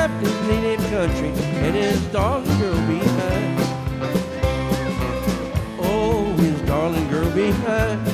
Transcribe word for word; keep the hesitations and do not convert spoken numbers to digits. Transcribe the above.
left his native country and his darling girl behind. Oh, his darling girl behind.